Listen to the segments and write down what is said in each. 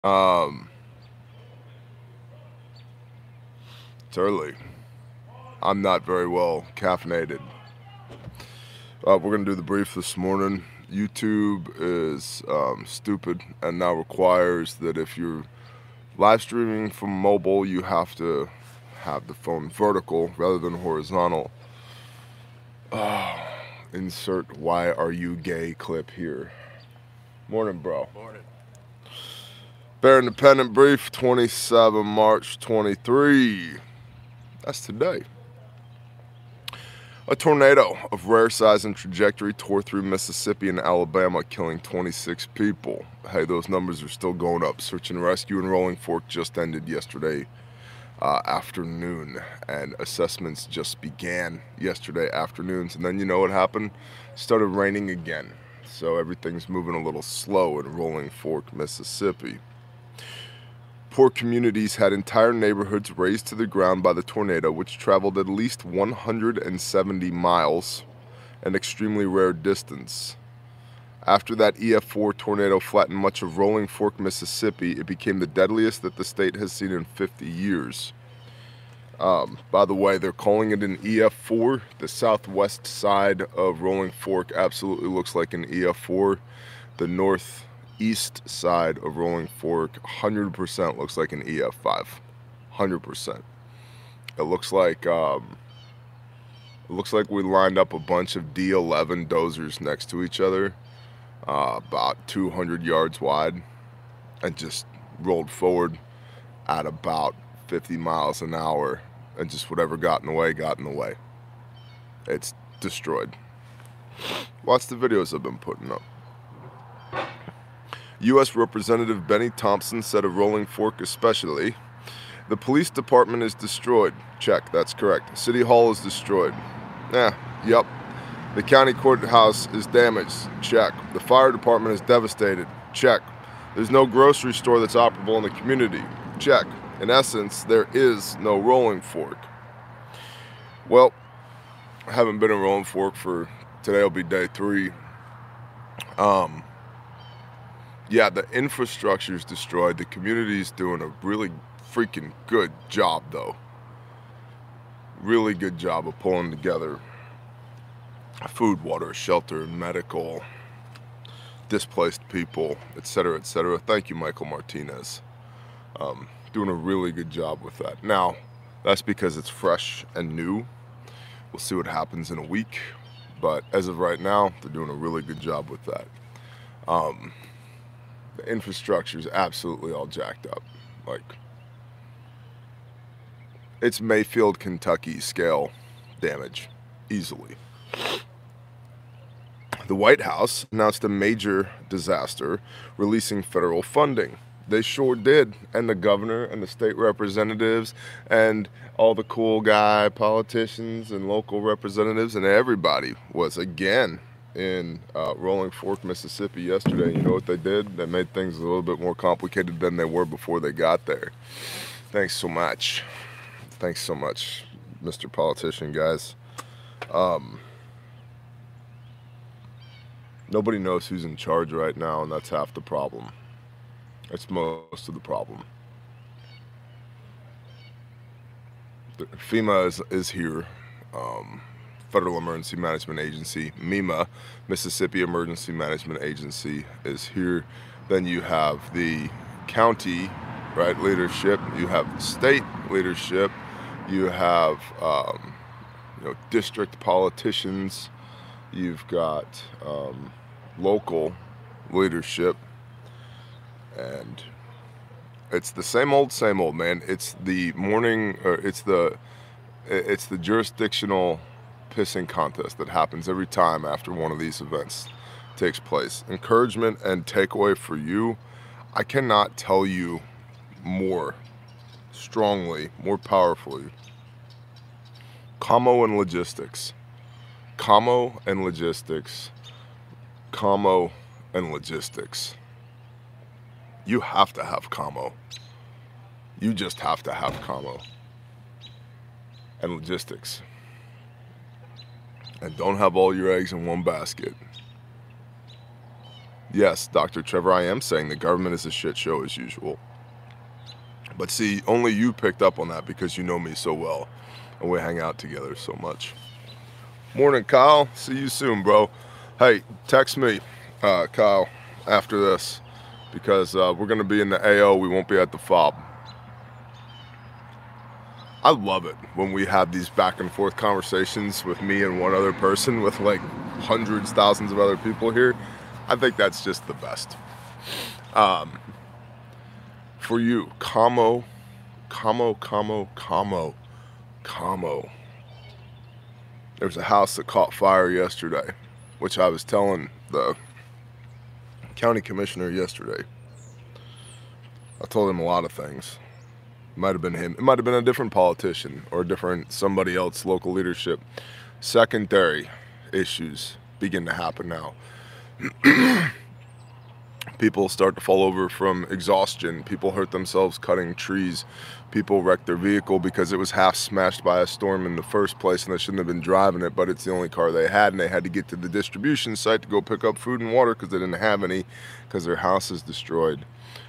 Um, it's early. I'm not very well caffeinated. We're going to do the brief this morning. YouTube is stupid and now requires that if you're live streaming from mobile, you have to have the phone vertical rather than horizontal. Insert "Why Are You Gay" clip here. Morning, bro. Morning. Bear Independent Brief, 27 March 23. That's today. A tornado of rare size and trajectory tore through Mississippi and Alabama, killing 26 people. Hey, those numbers are still going up. Search and rescue in Rolling Fork just ended yesterday afternoon, and assessments just began yesterday afternoons. And then you know what happened? It started raining again. So everything's moving a little slow in Rolling Fork, Mississippi. Poor communities had entire neighborhoods razed to the ground by the tornado, which traveled at least 170 miles, an extremely rare distance. After that EF4 tornado flattened much of Rolling Fork, Mississippi, it became the deadliest that the state has seen in 50 years. By the way, they're calling it an EF4. The southwest side of Rolling Fork absolutely looks like an EF4. The northeast side of Rolling Fork 100% looks like an EF5. 100%. It looks like we lined up a bunch of D11 dozers next to each other, about 200 yards wide, and just rolled forward at about 50 miles an hour, and just whatever got in the way got in the way. It's destroyed. Watch the videos I've been putting up. U.S. Representative Benny Thompson said of Rolling Fork especially, "The police department is destroyed." Check, that's correct. City Hall is destroyed. Yep. The county courthouse is damaged. Check. The fire department is devastated. Check. There's no grocery store that's operable in the community. Check. In essence, there is no Rolling Fork. Well, I haven't been in Rolling Fork for, today will be day 3. Yeah, the infrastructure is destroyed. The community's doing a really freaking good job, though. Really good job of pulling together food, water, shelter, medical, displaced people, etc., etc. Thank you, Michael Martinez. Doing a really good job with that. Now, that's because it's fresh and new. We'll see what happens in a week. But as of right now, they're doing a really good job with that. The infrastructure is absolutely all jacked up. Like, it's Mayfield, Kentucky scale damage, easily. The White House announced a major disaster, releasing federal funding. They sure did. And the governor and the state representatives and all the cool guy politicians and local representatives and everybody was again in Rolling Fork, Mississippi yesterday. You know what they did? They made things a little bit more complicated than they were before they got there. Thanks so much. Thanks so much, Mr. Politician, guys. Nobody knows who's in charge right now, and that's half the problem. That's most of the problem. FEMA is here. Federal Emergency Management Agency, MEMA, Mississippi Emergency Management Agency, is here. Then you have the county, right, leadership. You have the state leadership. You have district politicians. You've got local leadership, and it's the same old, man. It's the morning, or it's the jurisdictional pissing contest that happens every time after one of these events takes place. Encouragement and takeaway for you: I cannot tell you more strongly, more powerfully. Commo and logistics. Commo and logistics. Commo and logistics. You have to have commo. You just have to have commo and logistics. And don't have all your eggs in one basket. Yes, Dr. Trevor, I am saying the government is a shit show as usual. But see, only you picked up on that because you know me so well and we hang out together so much. Morning, Kyle. See you soon, bro. Hey, text me, Kyle, after this because we're going to be in the AO. We won't be at the FOB. I love it when we have these back and forth conversations with me and one other person with like hundreds, thousands of other people here. I think that's just the best. For you, Camo. There's a house that caught fire yesterday, which I was telling the county commissioner yesterday. I told him a lot of things. It might have been him. It might have been a different politician or a different somebody else, local leadership. Secondary issues begin to happen now. People start to fall over from exhaustion. People hurt themselves cutting trees. People wreck their vehicle because it was half smashed by a storm in the first place and they shouldn't have been driving it, but it's the only car they had, and they had to get to the distribution site to go pick up food and water because they didn't have any because their house is destroyed.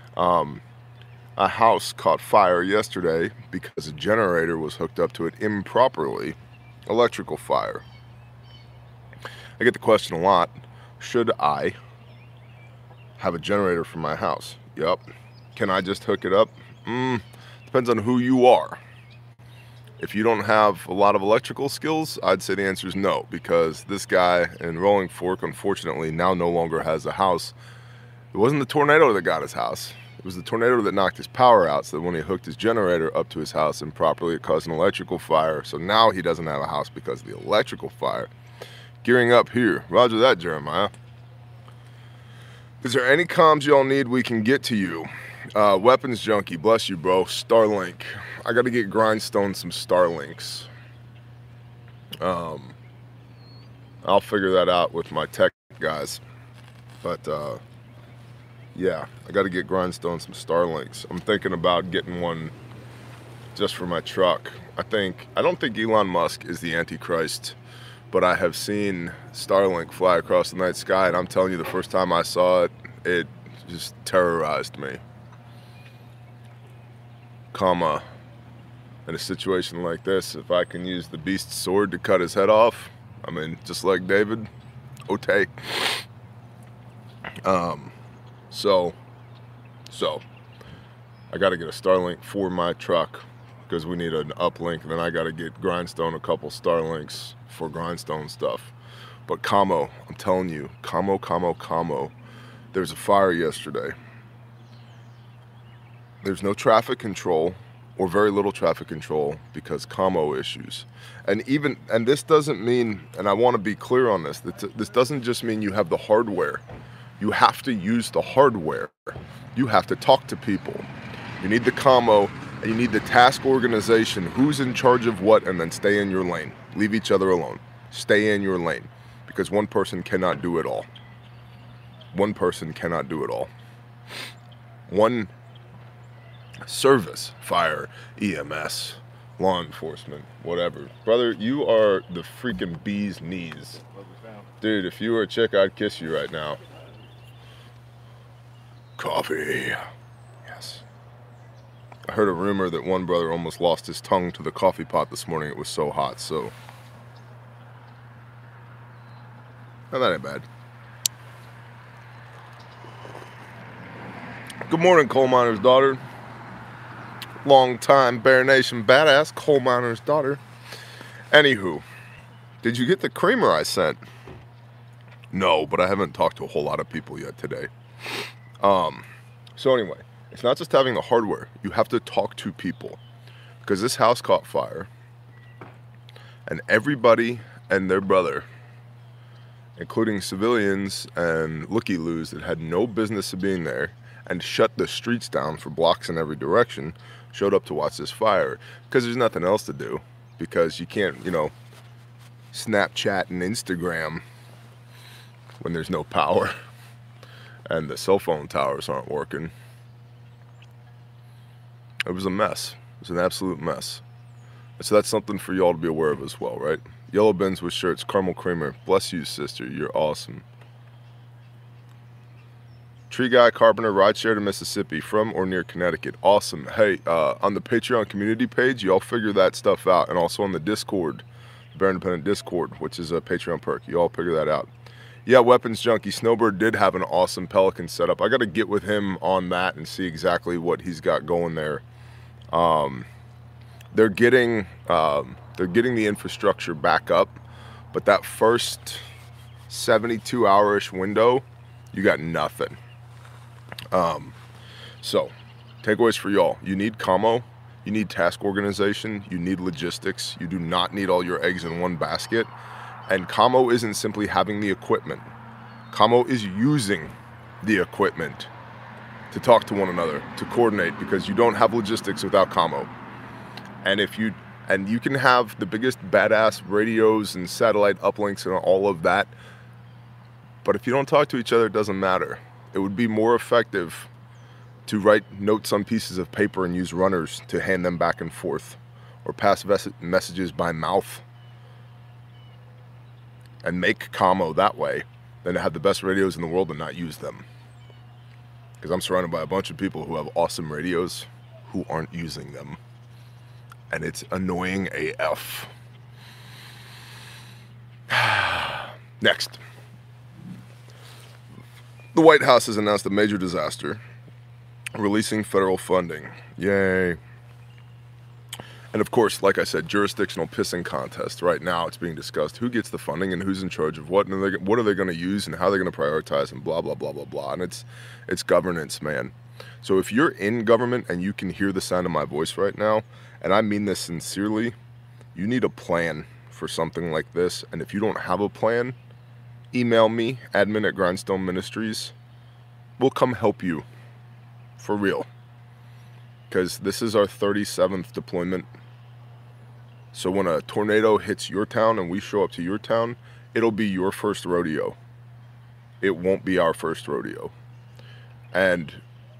A house caught fire yesterday because a generator was hooked up to it improperly. Electrical fire. I get the question a lot, should I have a generator for my house? Yep. Can I just hook it up? Depends on who you are. If you don't have a lot of electrical skills, I'd say the answer is no, because this guy in Rolling Fork, unfortunately, now no longer has a house. It wasn't the tornado that got his house. It was the tornado that knocked his power out, so that when he hooked his generator up to his house improperly, it caused an electrical fire. So now he doesn't have a house because of the electrical fire. Gearing up here. Roger that, Jeremiah. Is there any comms y'all need? We can get to you. Weapons Junkie, bless you, bro. Starlink. I got to get Grindstone some Starlinks. I'll figure that out with my tech guys. But, yeah, I got to get Grindstone some Starlinks. I'm thinking about getting one just for my truck. I don't think Elon Musk is the Antichrist, but I have seen Starlink fly across the night sky, and I'm telling you, the first time I saw it, it just terrorized me. In a situation like this, if I can use the beast's sword to cut his head off, I mean, just like David, okay. So I got to get a Starlink for my truck because we need an uplink, and then I got to get Grindstone a couple Starlinks for Grindstone stuff. But I'm telling you, there's a fire yesterday. There's no traffic control or very little traffic control because issues. And this doesn't mean, and I want to be clear on this, this doesn't just mean you have the hardware. You have to use the hardware. You have to talk to people. You need the and you need the task organization, who's in charge of what, and then stay in your lane. Leave each other alone. Stay in your lane, because one person cannot do it all. One person cannot do it all. One service, fire, EMS, law enforcement, whatever. Brother, you are the freaking bee's knees. Dude, if you were a chick, I'd kiss you right now. Coffee. Yes. I heard a rumor that one brother almost lost his tongue to the coffee pot this morning. It was so hot, so. Oh, that ain't bad. Good morning, coal miner's daughter. Long time Bear Nation badass, coal miner's daughter. Anywho, did you get the creamer I sent? No, but I haven't talked to a whole lot of people yet today. So anyway, it's not just having the hardware. You have to talk to people. Because this house caught fire. And everybody and their brother, including civilians and looky-loos that had no business of being there and shut the streets down for blocks in every direction, showed up to watch this fire. Because there's nothing else to do. Because you can't, Snapchat and Instagram when there's no power and the cell phone towers aren't working. It was a mess. It was an absolute mess. And so that's something for y'all to be aware of as well, right? Yellow bins with shirts, caramel creamer. Bless you, sister. You're awesome. Tree Guy Carpenter rideshare to Mississippi from or near Connecticut. Awesome. Hey, on the Patreon community page, y'all figure that stuff out. And also on the Discord, the Bear Independent Discord, which is a Patreon perk. You all figure that out. Yeah, Weapons Junkie. Snowbird did have an awesome Pelican setup. I got to get with him on that and see exactly what he's got going there. They're getting the infrastructure back up, but that first 72-hour-ish window, you got nothing. So, takeaways for y'all. You need commo, you need task organization, you need logistics. You do not need all your eggs in one basket. And commo isn't simply having the equipment. Commo is using the equipment to talk to one another, to coordinate, because you don't have logistics without commo. And you can have the biggest badass radios and satellite uplinks and all of that, but if you don't talk to each other, it doesn't matter. It would be more effective to write notes on pieces of paper and use runners to hand them back and forth, or pass messages by mouth and make commo that way, than to have the best radios in the world and not use them. Because I'm surrounded by a bunch of people who have awesome radios who aren't using them. And it's annoying AF. Next. The White House has announced a major disaster, releasing federal funding. Yay. And of course, like I said, jurisdictional pissing contest. Right now it's being discussed who gets the funding and who's in charge of what, and what are they going to use and how they're going to prioritize and blah, blah, blah, blah, blah. And it's governance, man. So if you're in government and you can hear the sound of my voice right now, and I mean this sincerely, you need a plan for something like this. And if you don't have a plan, email me, admin@Grindstone Ministries. We'll come help you. For real. Because this is our 37th deployment. So when a tornado hits your town and we show up to your town, it'll be your first rodeo. It won't be our first rodeo. And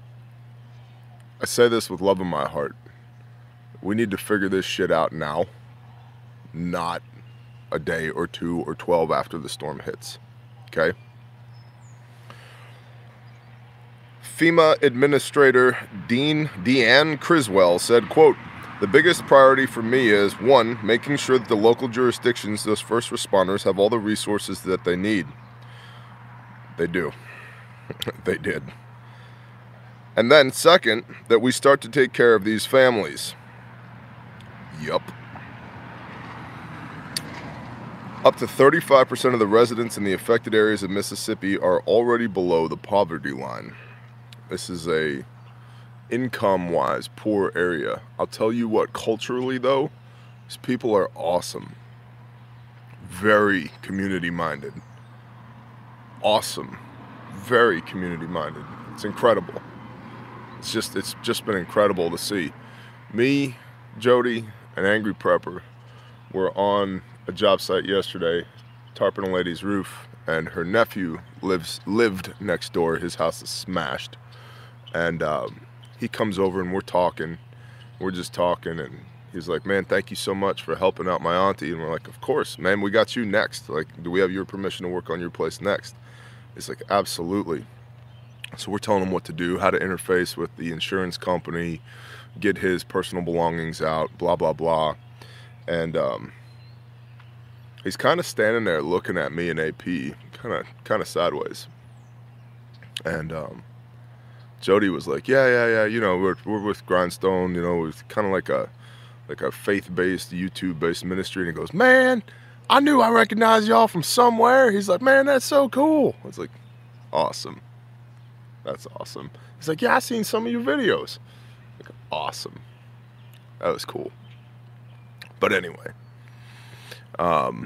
I say this with love in my heart. We need to figure this shit out now, not a day or 2 or 12 after the storm hits. Okay? FEMA Administrator Deanne Criswell said, quote, "The biggest priority for me is, 1, making sure that the local jurisdictions, those first responders, have all the resources that they need." They do. They did. And then, 2nd, that we start to take care of these families. Yup. Up to 35% of the residents in the affected areas of Mississippi are already below the poverty line. This is a income-wise poor area. I'll tell you what, culturally though, these people are awesome. Very community-minded. Awesome. Very community-minded. It's incredible. It's just been incredible to see. Me, Jody, and Angry Prepper were on a job site yesterday, tarping a lady's roof, and her nephew lived next door. His house is smashed. And he comes over and we're talking. We're just talking, and he's like, "Man, thank you so much for helping out my auntie." And we're like, "Of course, man, we got you next. Like, do we have your permission to work on your place next?" He's like, "Absolutely." So we're telling him what to do, how to interface with the insurance company, get his personal belongings out, blah, blah, blah. And he's kind of standing there looking at me and AP, kind of sideways. And Jody was like, yeah, you know, we're with Grindstone, you know, it's kind of like a faith-based, YouTube-based ministry. And he goes, "Man, I knew I recognized y'all from somewhere." He's like, "Man, that's so cool." I was like, "Awesome. That's awesome." He's like, "Yeah, I seen some of your videos." Like, awesome. That was cool. But anyway, the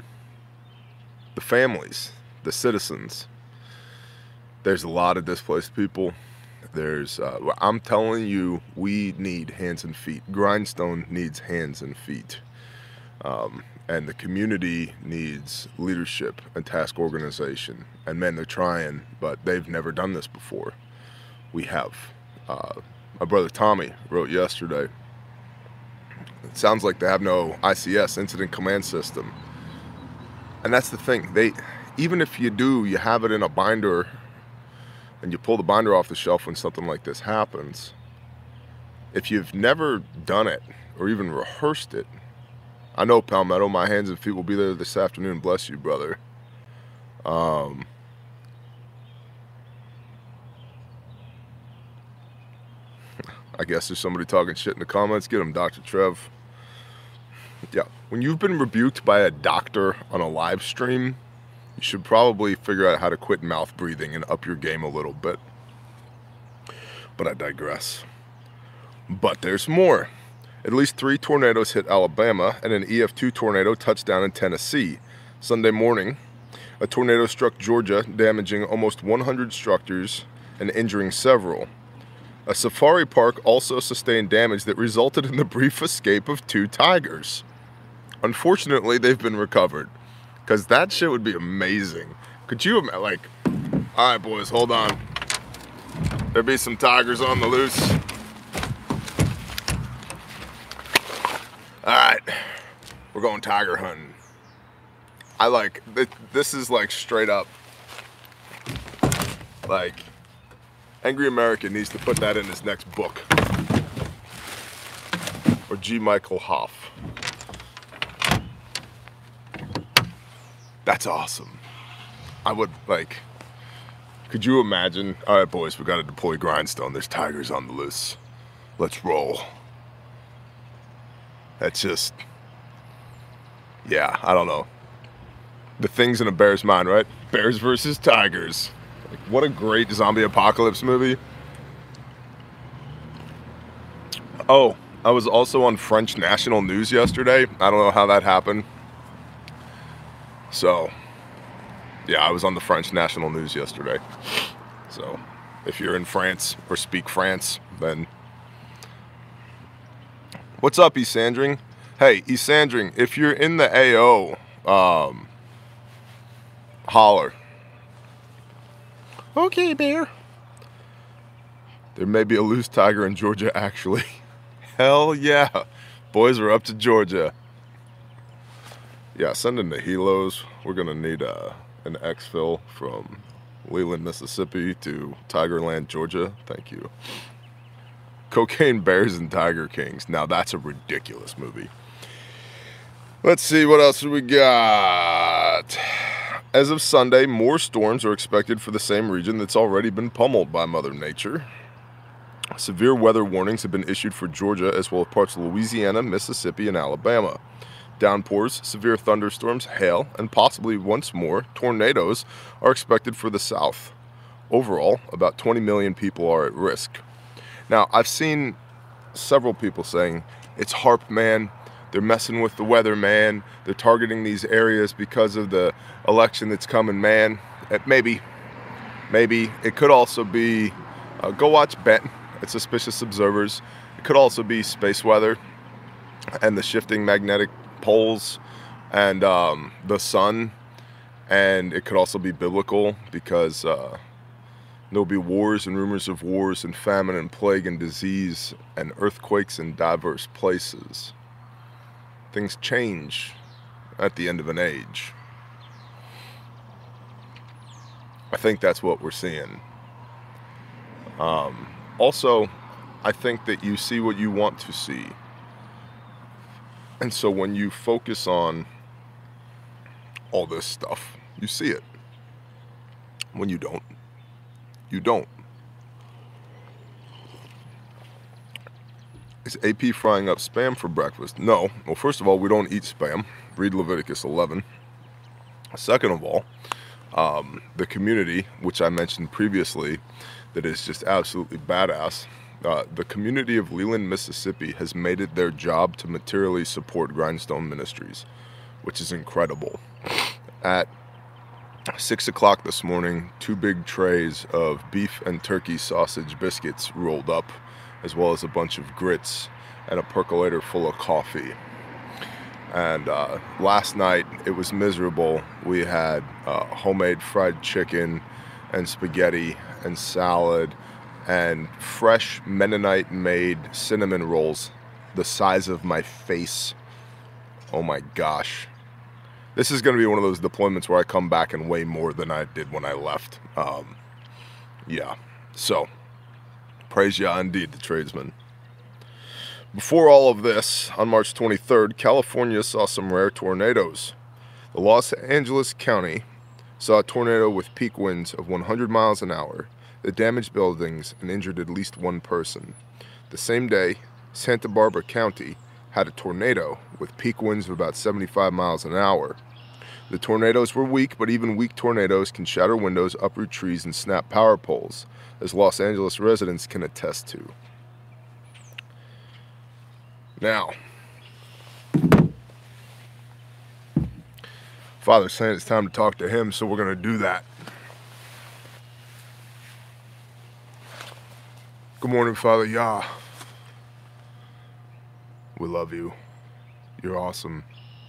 families, the citizens, there's a lot of displaced people. There's, I'm telling you, we need hands and feet. Grindstone needs hands and feet. And the community needs leadership and task organization. And man, they're trying, but they've never done this before. We have. My brother Tommy wrote yesterday, it sounds like they have no ICS, Incident Command System. And that's the thing. Even if you do, you have it in a binder and you pull the binder off the shelf when something like this happens, if you've never done it or even rehearsed it, I know, Palmetto, my hands and feet will be there this afternoon. Bless you, brother. I guess there's somebody talking shit in the comments. Get him, Dr. Trev. Yeah, when you've been rebuked by a doctor on a live stream, you should probably figure out how to quit mouth breathing and up your game a little bit. But I digress. But there's more. At least 3 tornadoes hit Alabama, and an EF2 tornado touched down in Tennessee. Sunday morning, a tornado struck Georgia, damaging almost 100 structures and injuring several. A safari park also sustained damage that resulted in the brief escape of 2 tigers. Unfortunately, they've been recovered, because that shit would be amazing. Could you imagine, like, all right, boys, hold on. There be some tigers on the loose. All right, we're going tiger hunting. I like, this is like straight up, like, Angry American needs to put that in his next book. Or G. Michael Hoff. That's awesome. I would, like, could you imagine? All right, boys, we got to deploy Grindstone. There's tigers on the loose. Let's roll. That's just, yeah, I don't know. The things in a bear's mind, right? Bears versus tigers. Like, what a great zombie apocalypse movie. Oh, I was also on French national news yesterday. I don't know how that happened. So, yeah, I was on the French national news yesterday. So, if you're in France or speak France, then... What's up, Esandring? Hey, Esandring, if you're in the AO, holler. Okay, bear. There may be a loose tiger in Georgia, actually. Hell yeah. Boys are up to Georgia. Yeah, send in the helos. We're going to need an exfil from Leland, Mississippi to Tigerland, Georgia. Thank you. Cocaine Bears and Tiger Kings. Now that's a ridiculous movie. Let's see, what else do we got? As of Sunday, more storms are expected for the same region that's already been pummeled by Mother Nature. Severe weather warnings have been issued for Georgia as well as parts of Louisiana, Mississippi, and Alabama. Downpours, severe thunderstorms, hail, and possibly once more tornadoes are expected for the South. Overall, about 20 million people are at risk. Now, I've seen several people saying, it's HAARP, man. They're messing with the weather, man. They're targeting these areas because of the election that's coming, man. Maybe. It could also be, go watch BET at Suspicious Observers. It could also be space weather and the shifting magnetic poles and the sun. And it could also be biblical because... there'll be wars and rumors of wars and famine and plague and disease and earthquakes in diverse places. Things change at the end of an age. I think that's what we're seeing. Also, I think that you see what you want to see. And so when you focus on all this stuff, you see it. When you don't, you don't. Is AP frying up Spam for breakfast? No. Well, first of all, we don't eat Spam. Read Leviticus 11. Second of all, the community, which I mentioned previously, that is just absolutely badass. The community of Leland, Mississippi has made it their job to materially support Grindstone Ministries, which is incredible. At 6 o'clock this morning, 2 big trays of beef and turkey sausage biscuits rolled up, as well as a bunch of grits and a percolator full of coffee. And last night, it was miserable. We had homemade fried chicken and spaghetti and salad and fresh Mennonite-made cinnamon rolls the size of my face. Oh my gosh. This is going to be one of those deployments where I come back and weigh more than I did when I left. Yeah, so praise Yah indeed, the tradesman. Before all of this, on March 23rd, California saw some rare tornadoes. The Los Angeles County saw a tornado with peak winds of 100 miles an hour that damaged buildings and injured at least one person. The same day, Santa Barbara County had a tornado with peak winds of about 75 miles an hour. The tornadoes were weak, but even weak tornadoes can shatter windows, uproot trees, and snap power poles, as Los Angeles residents can attest to. Now, Father's saying it's time to talk to him, so we're going to do that. Good morning, Father Yah. We love you. You're awesome.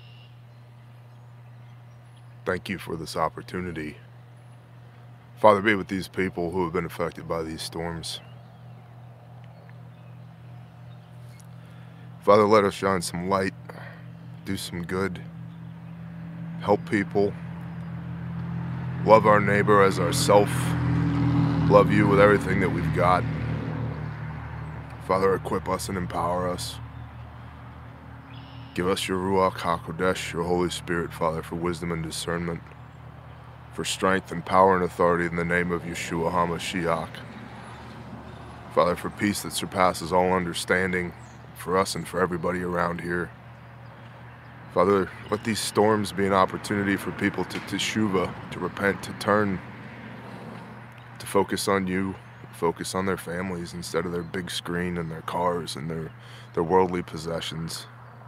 Thank you for this opportunity. Father, be with these people who have been affected by these storms. Father, let us shine some light, do some good, help people, love our neighbor as ourself, love you with everything that we've got. Father, equip us and empower us. Give us your Ruach HaKodesh, your Holy Spirit, Father, for wisdom and discernment, for strength and power and authority in the name of Yeshua HaMashiach. Father, for peace that surpasses all understanding for us and for everybody around here. Father, let these storms be an opportunity for people to teshuva, to repent, to turn, to focus on you, focus on their families instead of their big screen and their cars and their worldly possessions.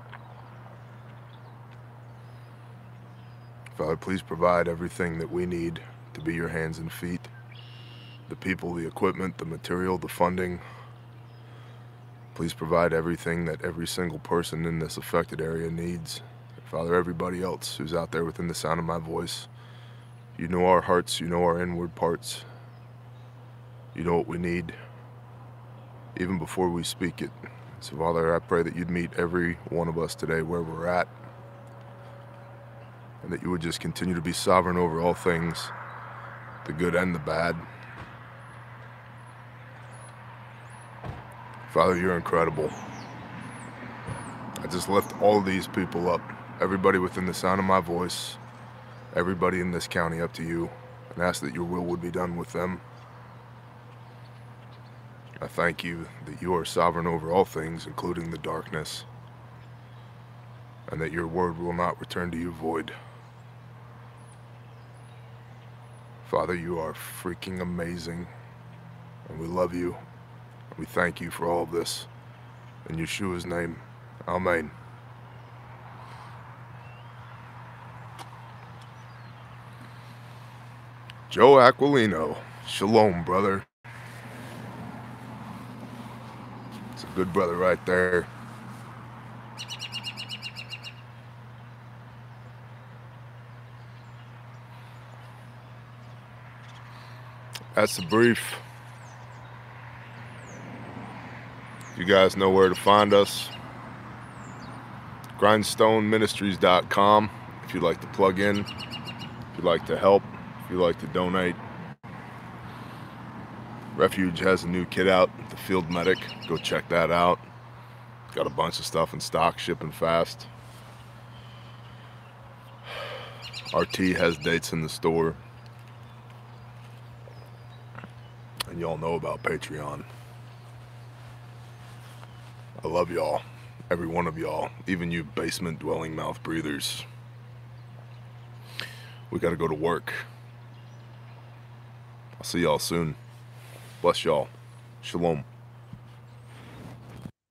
Father, please provide everything that we need to be your hands and feet. The people, the equipment, the material, the funding. Please provide everything that every single person in this affected area needs. Father, everybody else who's out there within the sound of my voice, you know our hearts, you know our inward parts. You know what we need, even before we speak it. So, Father, I pray that you'd meet every one of us today where we're at, and that you would just continue to be sovereign over all things, the good and the bad. Father, you're incredible. I just lift all of these people up, everybody within the sound of my voice, everybody in this county up to you, and ask that your will would be done with them. I thank you that you are sovereign over all things, including the darkness, and that your word will not return to you void. Father, you are freaking amazing, and we love you, and we thank you for all of this. In Yeshua's name, Amen. Joe Aquilino, shalom, brother. It's a good brother right there. That's the brief. You guys know where to find us. GrindstoneMinistries.com if you'd like to plug in, if you'd like to help, if you'd like to donate. Refuge has a new kit out, the Field Medic. Go check that out. Got a bunch of stuff in stock, shipping fast. RT has dates in the store. And y'all know about Patreon. I love y'all, every one of y'all, even you basement dwelling mouth breathers. We gotta go to work. I'll see y'all soon. Bless y'all. Shalom.